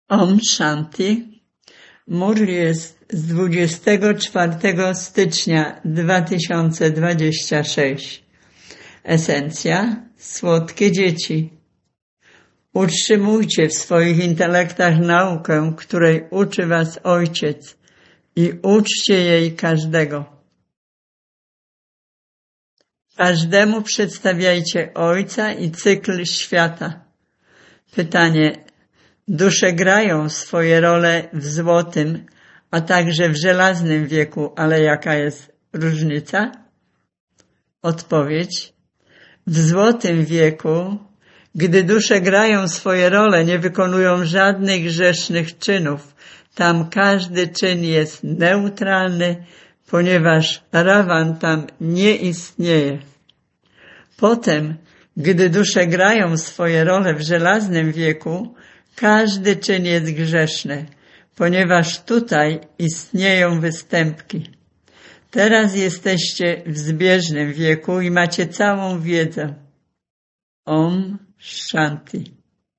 Om Shanti. Murli jest z 24 stycznia 2026. Esencja: słodkie dzieci. Utrzymujcie w swoich intelektach naukę, której uczy was Ojciec, i uczcie jej każdego. Każdemu przedstawiajcie Ojca i cykl świata. Pytanie: dusze grają swoje role w złotym, a także w żelaznym wieku, ale jaka jest różnica? Odpowiedź: w złotym wieku, gdy dusze grają swoje role, nie wykonują żadnych grzesznych czynów. Tam każdy czyn jest neutralny, ponieważ Ravan tam nie istnieje. Potem, gdy dusze grają swoje role w żelaznym wieku, każdy czyn jest grzeszny, ponieważ tutaj istnieją występki. Teraz jesteście w zbieżnym wieku i macie całą wiedzę. Om Shanti.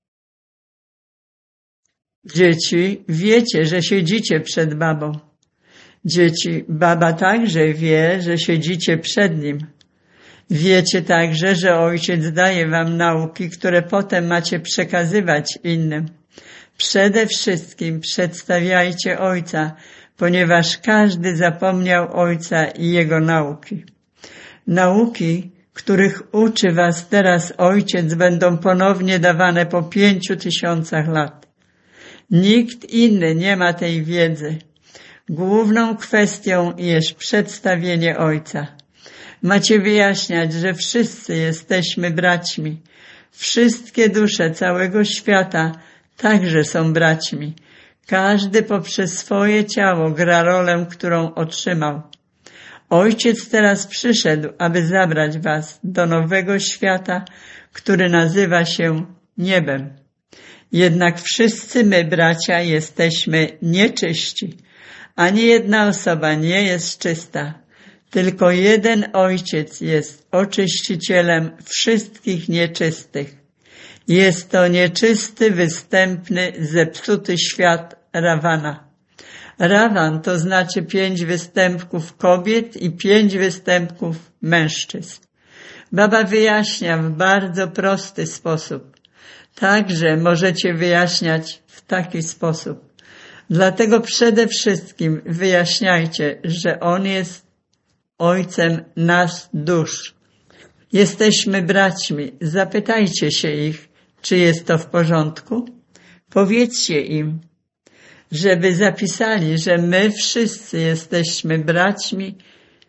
Dzieci, wiecie, że siedzicie przed babą. Dzieci, baba także wie, że siedzicie przed nim. Wiecie także, że Ojciec daje wam nauki, które potem macie przekazywać innym. Przede wszystkim przedstawiajcie Ojca, ponieważ każdy zapomniał Ojca i Jego nauki. Nauki, których uczy was teraz Ojciec, będą ponownie dawane po 5000 lat. Nikt inny nie ma tej wiedzy. Główną kwestią jest przedstawienie Ojca. Macie wyjaśniać, że wszyscy jesteśmy braćmi. Wszystkie dusze całego świata także są braćmi. Każdy poprzez swoje ciało gra rolę, którą otrzymał. Ojciec teraz przyszedł, aby zabrać was do nowego świata, który nazywa się niebem. Jednak wszyscy my, bracia, jesteśmy nieczyści. Ani jedna osoba nie jest czysta. Tylko jeden Ojciec jest oczyścicielem wszystkich nieczystych. Jest to nieczysty, występny, zepsuty świat Ravana. Ravan to znaczy 5 występków kobiet i 5 występków mężczyzn. Baba wyjaśnia w bardzo prosty sposób. Także możecie wyjaśniać w taki sposób. Dlatego przede wszystkim wyjaśniajcie, że On jest Ojcem nas dusz. Jesteśmy braćmi. Zapytajcie się ich, czy jest to w porządku? Powiedzcie im, żeby zapisali, że my wszyscy jesteśmy braćmi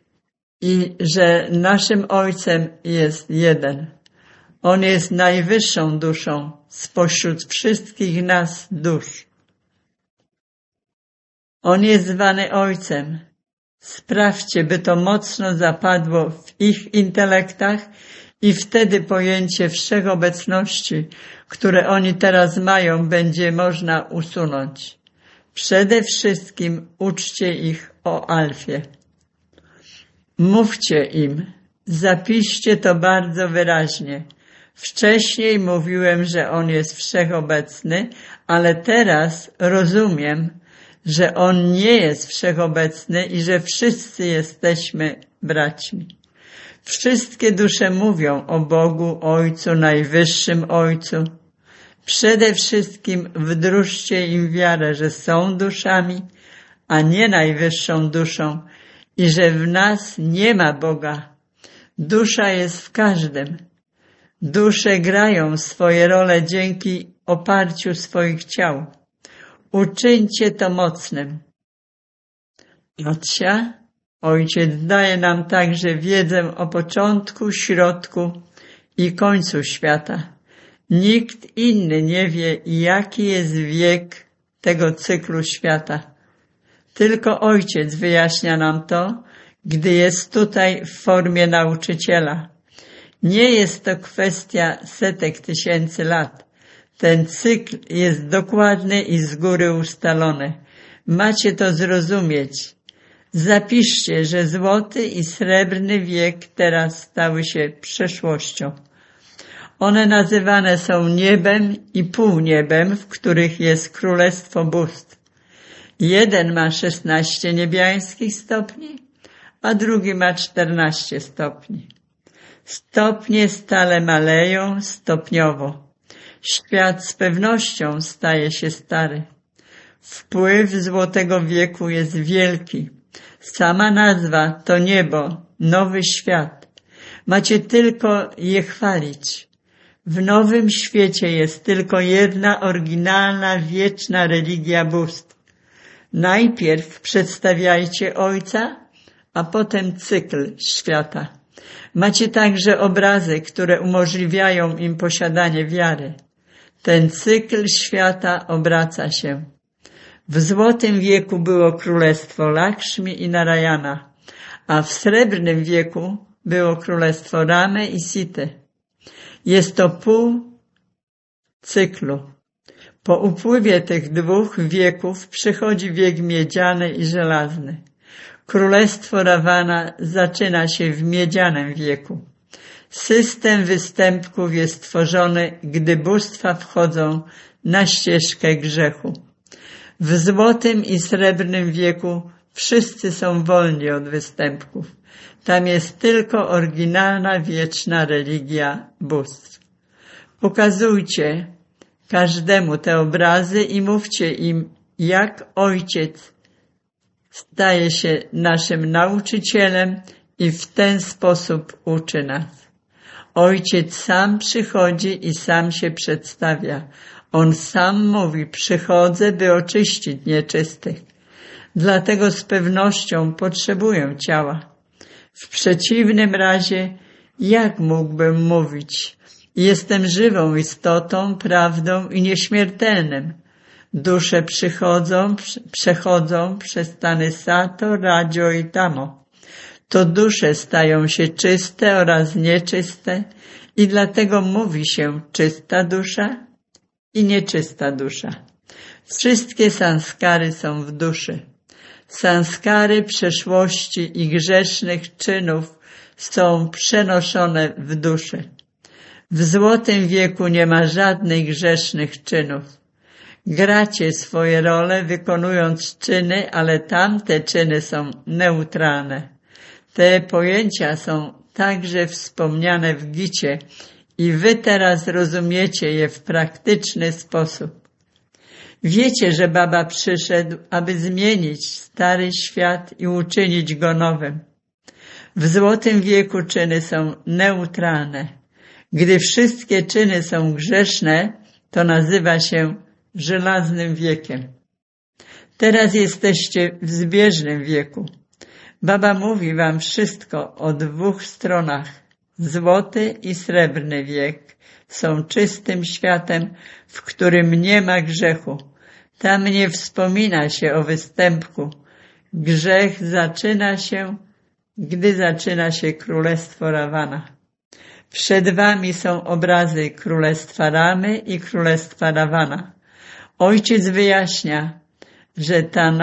i że naszym Ojcem jest jeden. On jest najwyższą duszą spośród wszystkich nas dusz. On jest zwany Ojcem. Sprawdźcie, by to mocno zapadło w ich intelektach i wtedy pojęcie wszechobecności, które oni teraz mają, będzie można usunąć. Przede wszystkim uczcie ich o Alfie. Mówcie im, zapiszcie to bardzo wyraźnie. Wcześniej mówiłem, że On jest wszechobecny, ale teraz rozumiem, że On nie jest wszechobecny i że wszyscy jesteśmy braćmi. Wszystkie dusze mówią o Bogu, Ojcu, Najwyższym Ojcu. Przede wszystkim wdróżcie im wiarę, że są duszami, a nie najwyższą duszą i że w nas nie ma Boga. Dusza jest w każdym. Dusze grają swoje role dzięki oparciu swoich ciał. Uczyńcie to mocnym. Patrzcie, Ojciec daje nam także wiedzę o początku, środku i końcu świata. Nikt inny nie wie, jaki jest wiek tego cyklu świata. Tylko Ojciec wyjaśnia nam to, gdy jest tutaj w formie nauczyciela. Nie jest to kwestia setek tysięcy lat. Ten cykl jest dokładny i z góry ustalony. Macie to zrozumieć. Zapiszcie, że złoty i srebrny wiek teraz stały się przeszłością. One nazywane są niebem i półniebem, w których jest królestwo bóstw. Jeden ma 16 niebiańskich stopni, a drugi ma 14 stopni. Stopnie stale maleją stopniowo. Świat z pewnością staje się stary. Wpływ złotego wieku jest wielki. Sama nazwa to niebo, nowy świat. Macie tylko je chwalić. W nowym świecie jest tylko jedna oryginalna, wieczna religia bóstw. Najpierw przedstawiajcie Ojca, a potem cykl świata. Macie także obrazy, które umożliwiają im posiadanie wiary. Ten cykl świata obraca się. W złotym wieku było królestwo Lakshmi i Narayana, a w srebrnym wieku było królestwo Ramy i Sity. Jest to pół cyklu. Po upływie tych dwóch wieków przychodzi wiek miedziany i żelazny. Królestwo Ravana zaczyna się w miedzianym wieku. System występków jest tworzony, gdy bóstwa wchodzą na ścieżkę grzechu. W złotym i srebrnym wieku wszyscy są wolni od występków. Tam jest tylko oryginalna, wieczna religia bóstw. Pokazujcie każdemu te obrazy i mówcie im, jak Ojciec staje się naszym nauczycielem i w ten sposób uczy nas. Ojciec sam przychodzi i sam się przedstawia. On sam mówi, przychodzę, by oczyścić nieczystych. Dlatego z pewnością potrzebuję ciała. W przeciwnym razie, jak mógłbym mówić? Jestem żywą istotą, prawdą i nieśmiertelnym. Dusze przechodzą przez stany Sato, Rajo i Tamo. To dusze stają się czyste oraz nieczyste i dlatego mówi się czysta dusza i nieczysta dusza. Wszystkie sanskary są w duszy. Sanskary przeszłości i grzesznych czynów są przenoszone w duszy. W złotym wieku nie ma żadnych grzesznych czynów. Gracie swoje role, wykonując czyny, ale tamte czyny są neutralne. Te pojęcia są także wspomniane w Gicie i wy teraz rozumiecie je w praktyczny sposób. Wiecie, że Baba przyszedł, aby zmienić stary świat i uczynić go nowym. W złotym wieku czyny są neutralne. Gdy wszystkie czyny są grzeszne, to nazywa się żelaznym wiekiem. Teraz jesteście w zbieżnym wieku. Baba mówi wam wszystko o dwóch stronach. Złoty i srebrny wiek są czystym światem, w którym nie ma grzechu. Tam nie wspomina się o występku. Grzech zaczyna się, gdy zaczyna się królestwo Ravana. Przed wami są obrazy królestwa Ramy i królestwa Ravana. Ojciec wyjaśnia, że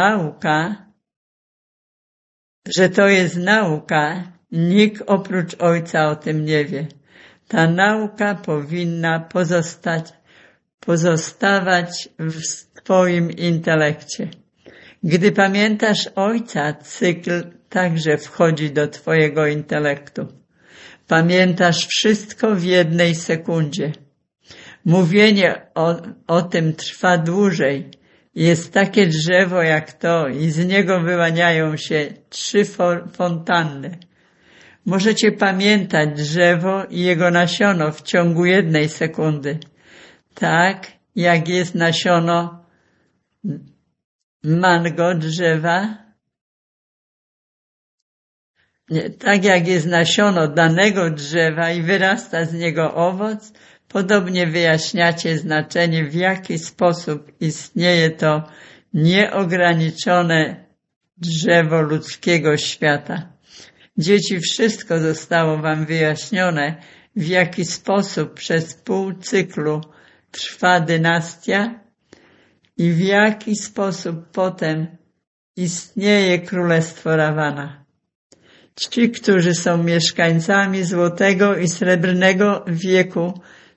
to jest nauka, nikt oprócz Ojca o tym nie wie. Ta nauka powinna pozostawać w twoim intelekcie. Gdy pamiętasz Ojca, cykl także wchodzi do twojego intelektu. Pamiętasz wszystko w jednej sekundzie. Mówienie o tym trwa dłużej. Jest takie drzewo jak to i z niego wyłaniają się 3 fontanny. Możecie pamiętać drzewo i jego nasiono w ciągu 1 sekundy. Tak jak jest nasiono mango drzewa, tak jak jest nasiono danego drzewa i wyrasta z niego owoc, podobnie wyjaśniacie znaczenie, w jaki sposób istnieje to nieograniczone drzewo ludzkiego świata. Dzieci, wszystko zostało wam wyjaśnione, w jaki sposób przez pół cyklu trwa dynastia i w jaki sposób potem istnieje królestwo Ravana. Ci, którzy są mieszkańcami złotego i srebrnego wieku,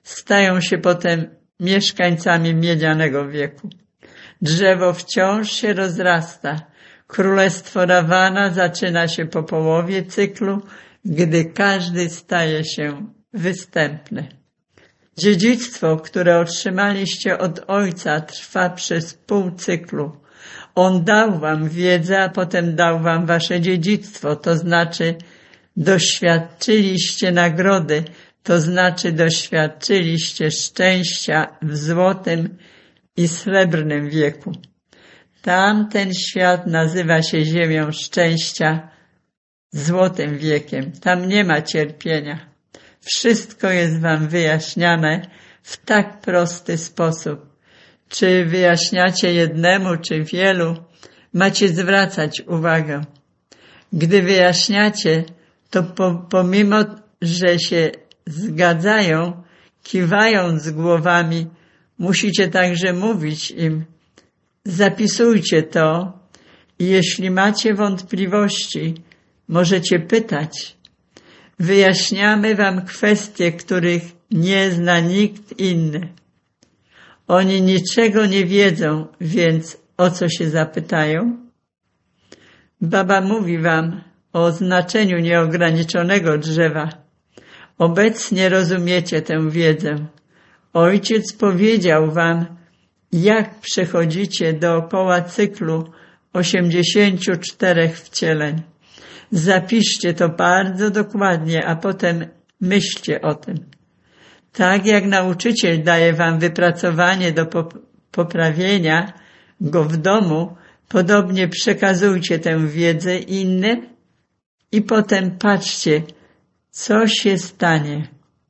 stają się potem mieszkańcami miedzianego wieku. Drzewo wciąż się rozrasta. Królestwo Rawana zaczyna się po połowie cyklu, gdy każdy staje się występny. Dziedzictwo, które otrzymaliście od Ojca, trwa przez pół cyklu. On dał wam wiedzę, a potem dał wam wasze dziedzictwo, to znaczy doświadczyliście nagrody, to znaczy doświadczyliście szczęścia w złotym i srebrnym wieku. Tamten świat nazywa się ziemią szczęścia, złotym wiekiem. Tam nie ma cierpienia. Wszystko jest wam wyjaśniane w tak prosty sposób. Czy wyjaśniacie jednemu, czy wielu, macie zwracać uwagę. Gdy wyjaśniacie, to pomimo, że się zgadzają, kiwając głowami, musicie także mówić im: zapisujcie to i jeśli macie wątpliwości, możecie pytać. Wyjaśniamy wam kwestie, których nie zna nikt inny. Oni niczego nie wiedzą, więc o co się zapytają? Baba mówi wam o znaczeniu nieograniczonego drzewa. Obecnie rozumiecie tę wiedzę. Ojciec powiedział wam, jak przechodzicie dookoła cyklu 84 wcieleń. Zapiszcie to bardzo dokładnie, a potem myślcie o tym. Tak jak nauczyciel daje wam wypracowanie do poprawienia go w domu, podobnie przekazujcie tę wiedzę innym i potem patrzcie, co się stanie.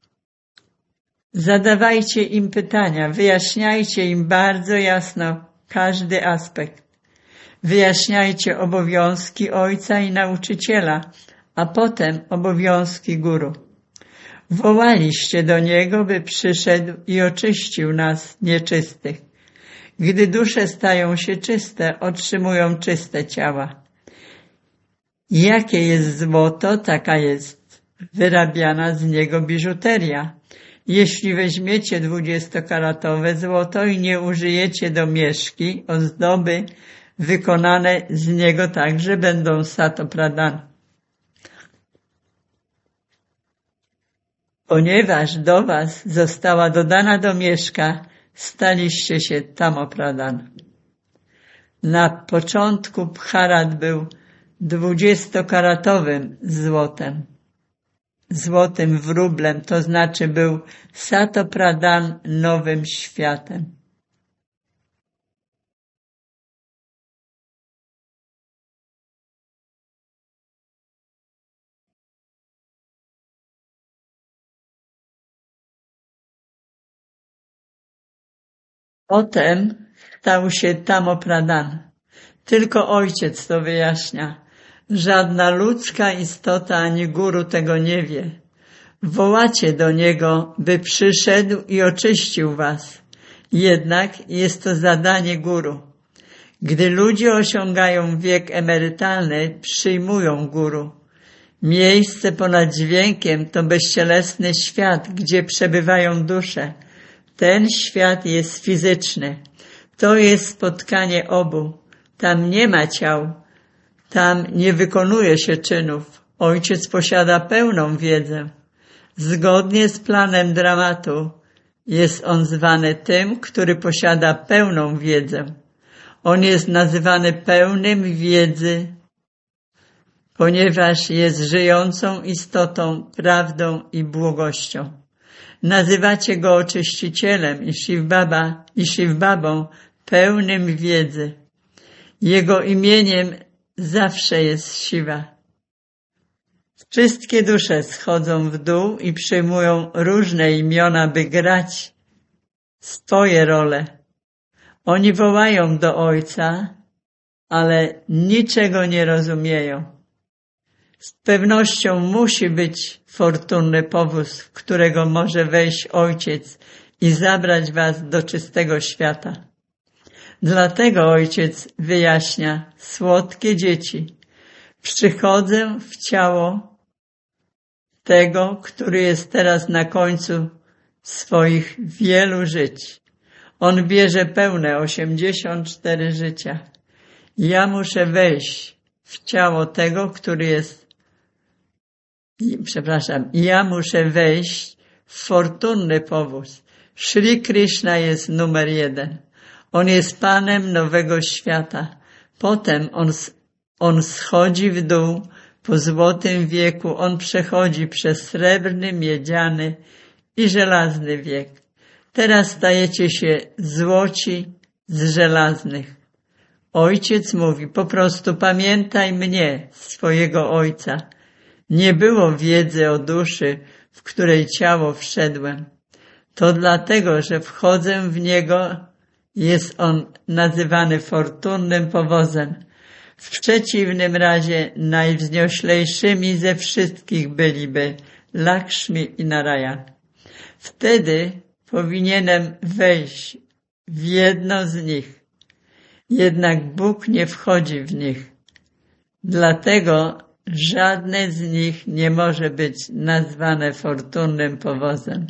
Zadawajcie im pytania, wyjaśniajcie im bardzo jasno każdy aspekt. Wyjaśniajcie obowiązki ojca i nauczyciela, a potem obowiązki guru. Wołaliście do niego, by przyszedł i oczyścił nas nieczystych. Gdy dusze stają się czyste, otrzymują czyste ciała. Jakie jest złoto, taka jest wyrabiana z niego biżuteria. Jeśli weźmiecie 20-karatowe złoto i nie użyjecie do mieszki, ozdoby wykonane z niego także będą satopradana. Ponieważ do was została dodana domieszka, staliście się tamopradana. Na początku Bharat był 20-karatowym złotem. Złotym wróblem, to znaczy był Satopradan nowym światem. Potem stał się Tamopradan. Tylko Ojciec to wyjaśnia. Żadna ludzka istota ani guru tego nie wie. Wołacie do Niego, by przyszedł i oczyścił was. Jednak jest to zadanie guru. Gdy ludzie osiągają wiek emerytalny, przyjmują guru. Miejsce ponad dźwiękiem to bezcielesny świat, gdzie przebywają dusze. Ten świat jest fizyczny. To jest spotkanie obu. Tam nie ma ciał. Tam nie wykonuje się czynów. Ojciec posiada pełną wiedzę. Zgodnie z planem dramatu jest on zwany tym, który posiada pełną wiedzę. On jest nazywany pełnym wiedzy, ponieważ jest żyjącą istotą, prawdą i błogością. Nazywacie go oczyścicielem i Shiv-babą pełnym wiedzy. Jego imieniem zawsze jest Shiva. Wszystkie dusze schodzą w dół i przyjmują różne imiona, by grać swoje role. Oni wołają do Ojca, ale niczego nie rozumieją. Z pewnością musi być fortunny powóz, w którego może wejść Ojciec i zabrać was do czystego świata. Dlatego Ojciec wyjaśnia: słodkie dzieci, przychodzę w ciało tego, który jest teraz na końcu swoich wielu żyć. On bierze pełne 84 życia. Ja muszę wejść w ciało tego, który jest, ja muszę wejść w fortunny powóz. Shri Krishna jest numer 1. On jest Panem nowego świata. Potem on schodzi w dół po złotym wieku. On przechodzi przez srebrny, miedziany i żelazny wiek. Teraz stajecie się złoci z żelaznych. Ojciec mówi, po prostu pamiętaj mnie, swojego Ojca. Nie było wiedzy o duszy, w której ciało wszedłem. To dlatego, że wchodzę w niego, jest on nazywany fortunnym powozem. W przeciwnym razie najwznioślejszymi ze wszystkich byliby Lakshmi i Narayan. Wtedy powinienem wejść w jedno z nich. Jednak Bóg nie wchodzi w nich. Dlatego żadne z nich nie może być nazwane fortunnym powozem.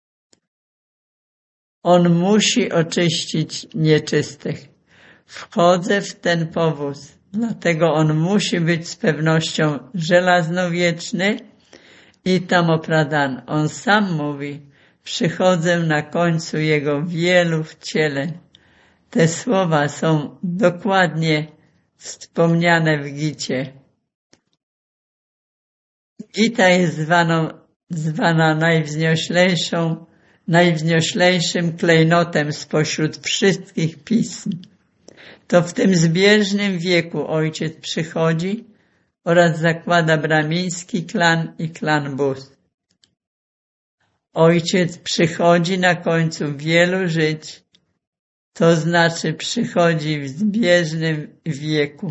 On musi oczyścić nieczystych. Wchodzę w ten powóz, dlatego on musi być z pewnością żelaznowieczny i Tamopradan. On sam mówi, przychodzę na końcu jego wielu wcieleń. Te słowa są dokładnie wspomniane w Gicie. Gita jest zwana najwznioślejszym klejnotem spośród wszystkich pism. To w tym zbieżnym wieku ojciec przychodzi oraz zakłada brahmiński klan i klan Bóz. Ojciec przychodzi na końcu wielu żyć, to znaczy przychodzi w zbieżnym wieku.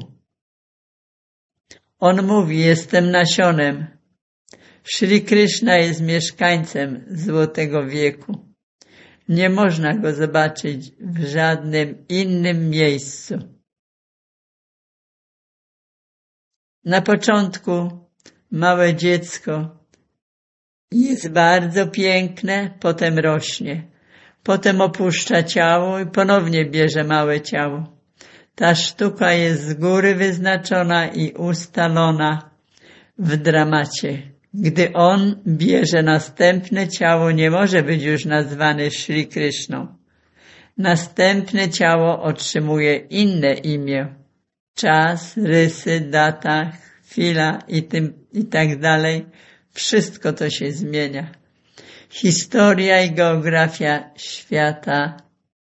On mówi, jestem nasionem. Shri Krishna jest mieszkańcem złotego wieku. Nie można go zobaczyć w żadnym innym miejscu. Na początku małe dziecko jest bardzo piękne, potem rośnie. Potem opuszcza ciało i ponownie bierze małe ciało. Ta sztuka jest z góry wyznaczona i ustalona w dramacie. Gdy on bierze następne ciało, nie może być już nazwany Shri Krishną. Następne ciało otrzymuje inne imię. Czas, rysy, data, chwila i tak dalej. Wszystko to się zmienia. Historia i geografia świata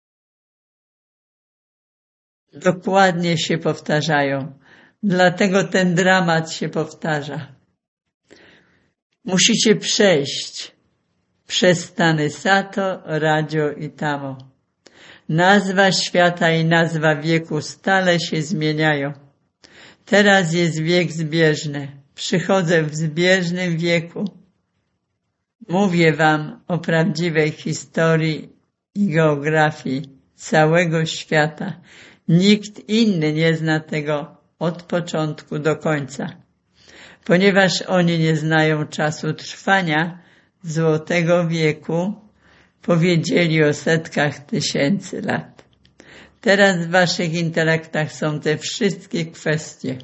dokładnie się powtarzają. Dlatego ten dramat się powtarza. Musicie przejść przez stany Sato, Rajo i Tamo. Nazwa świata i nazwa wieku stale się zmieniają. Teraz jest wiek zbieżny. Przychodzę w zbieżnym wieku. Mówię wam o prawdziwej historii i geografii całego świata. Nikt inny nie zna tego od początku do końca. Ponieważ oni nie znają czasu trwania złotego wieku, powiedzieli o setkach tysięcy lat. Teraz w waszych intelektach są te wszystkie kwestie.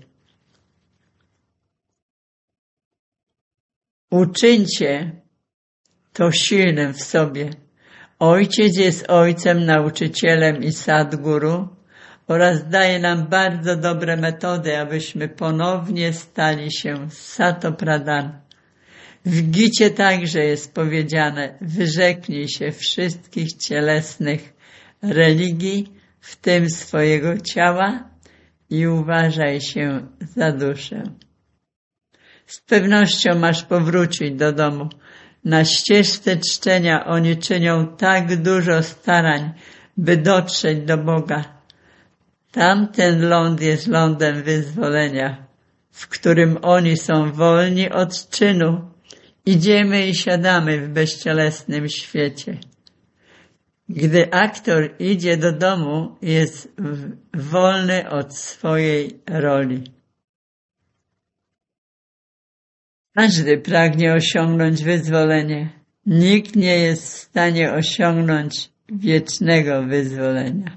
Uczyńcie to silnym w sobie. Ojciec jest ojcem, nauczycielem i sadguru oraz daje nam bardzo dobre metody, abyśmy ponownie stali się Satopradan. W Gicie także jest powiedziane, wyrzeknij się wszystkich cielesnych religii, w tym swojego ciała i uważaj się za duszę. Z pewnością masz powrócić do domu. Na ścieżce czczenia oni czynią tak dużo starań, by dotrzeć do Boga. Tamten ląd jest lądem wyzwolenia, w którym oni są wolni od czynu. Idziemy i siadamy w bezcielesnym świecie. Gdy aktor idzie do domu, jest wolny od swojej roli. Każdy pragnie osiągnąć wyzwolenie. Nikt nie jest w stanie osiągnąć wiecznego wyzwolenia.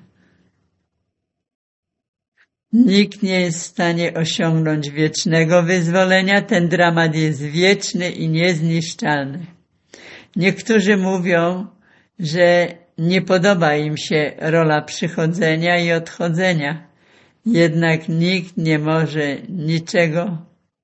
Nikt nie jest w stanie osiągnąć wiecznego wyzwolenia. Ten dramat jest wieczny i niezniszczalny. Niektórzy mówią, że nie podoba im się rola przychodzenia i odchodzenia. Jednak nikt nie może niczego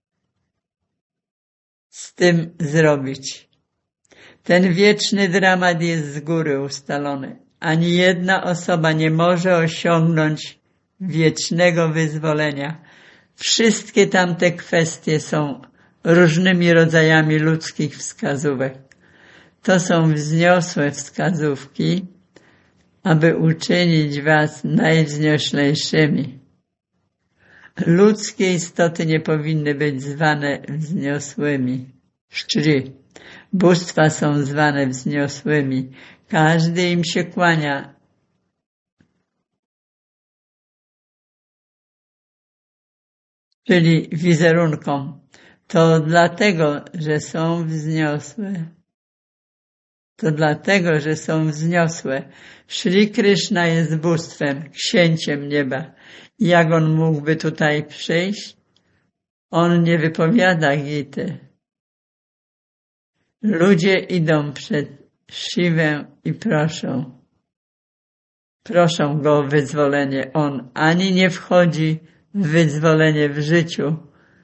z tym zrobić. Ten wieczny dramat jest z góry ustalony. Ani jedna osoba nie może osiągnąć wiecznego wyzwolenia. Wszystkie tamte kwestie są różnymi rodzajami ludzkich wskazówek. To są wzniosłe wskazówki, aby uczynić was najwznioślejszymi. Ludzkie istoty nie powinny być zwane wzniosłymi. Szri. Bóstwa są zwane wzniosłymi. Każdy im się kłania. Czyli wizerunkom. To dlatego, że są wzniosłe. To dlatego, że są wzniosłe. Szri Kryszna jest bóstwem, księciem nieba. Jak on mógłby tutaj przyjść? On nie wypowiada Gity. Ludzie idą przed Shivę i proszą go o wyzwolenie. On ani nie wchodzi w wyzwolenie w życiu,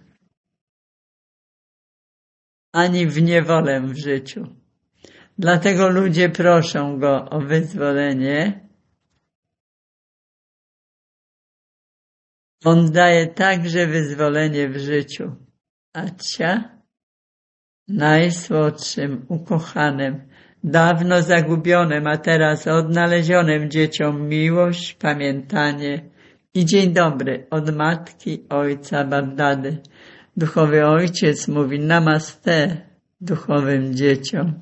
ani w niewolę w życiu. Dlatego ludzie proszą go o wyzwolenie. On daje także wyzwolenie w życiu. Acia, najsłodszym, ukochanym, dawno zagubionym, a teraz odnalezionym dzieciom miłość, pamiętanie i dzień dobry od matki, ojca, babdady. Duchowy ojciec mówi namaste duchowym dzieciom.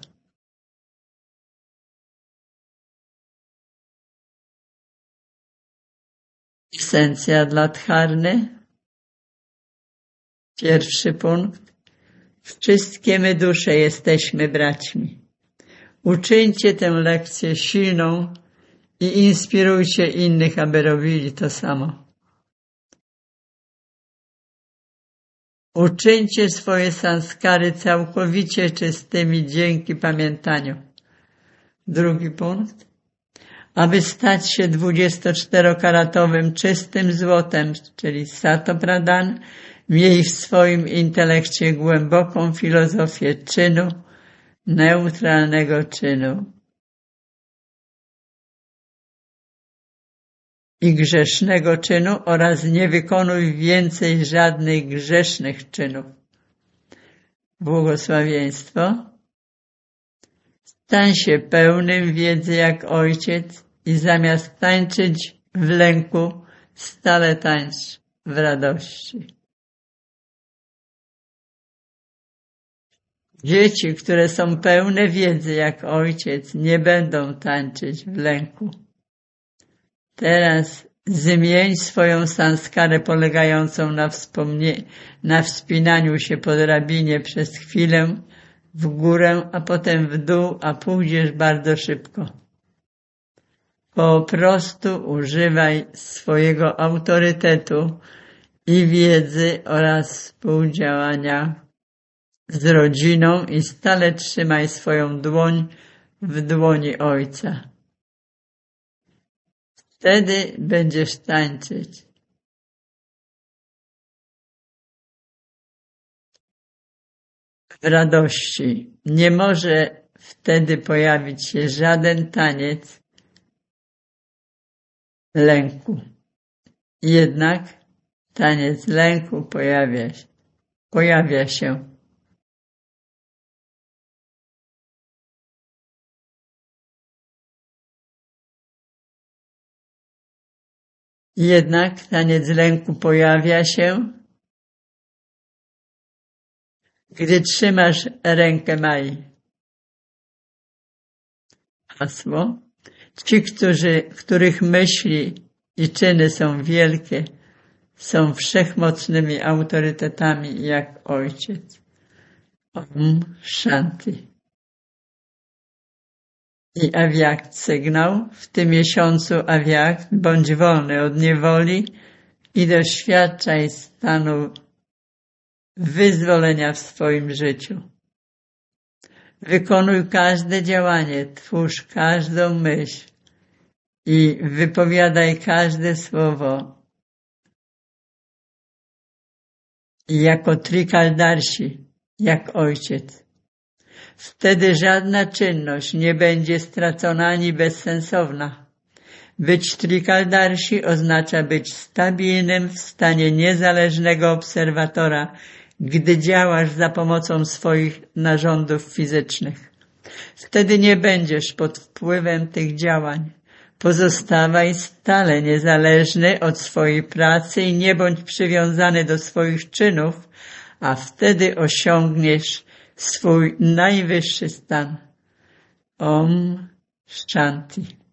Esencja dla Dharmy. Pierwszy punkt. Wszystkie my dusze jesteśmy braćmi. Uczyńcie tę lekcję silną i inspirujcie innych, aby robili to samo. Uczyńcie swoje sanskary całkowicie czystymi dzięki pamiętaniu. Drugi punkt. Aby stać się 24-karatowym czystym złotem, czyli Satopradan, miej w swoim intelekcie głęboką filozofię czynu, neutralnego czynu i grzesznego czynu oraz nie wykonuj więcej żadnych grzesznych czynów. Błogosławieństwo. Stań się pełnym wiedzy jak ojciec i zamiast tańczyć w lęku, stale tańcz w radości. Dzieci, które są pełne wiedzy jak ojciec, nie będą tańczyć w lęku. Teraz zmień swoją sanskarę polegającą na wspinaniu się po drabinie przez chwilę w górę, a potem w dół, a pójdziesz bardzo szybko. Po prostu używaj swojego autorytetu i wiedzy oraz współdziałania z rodziną i stale trzymaj swoją dłoń w dłoni Ojca. Wtedy będziesz tańczyć. W radości. Nie może wtedy pojawić się żaden taniec lęku. Jednak taniec lęku pojawia się. Jednak taniec lęku pojawia się, gdy trzymasz rękę Mai. Hasło. Ci, których myśli i czyny są wielkie, są wszechmocnymi autorytetami jak Ojciec. Om Shanti. I Awiakt sygnał: w tym miesiącu Awiakt, bądź wolny od niewoli i doświadczaj stanu wyzwolenia w swoim życiu. Wykonuj każde działanie, twórz każdą myśl i wypowiadaj każde słowo jako Trikaldarsi, jak Ojciec. Wtedy żadna czynność nie będzie stracona ani bezsensowna. Być Trikaldarsi oznacza być stabilnym w stanie niezależnego obserwatora, gdy działasz za pomocą swoich narządów fizycznych. Wtedy nie będziesz pod wpływem tych działań. Pozostawaj stale niezależny od swojej pracy i nie bądź przywiązany do swoich czynów, a wtedy osiągniesz swój najwyższy stan. Om Shanti.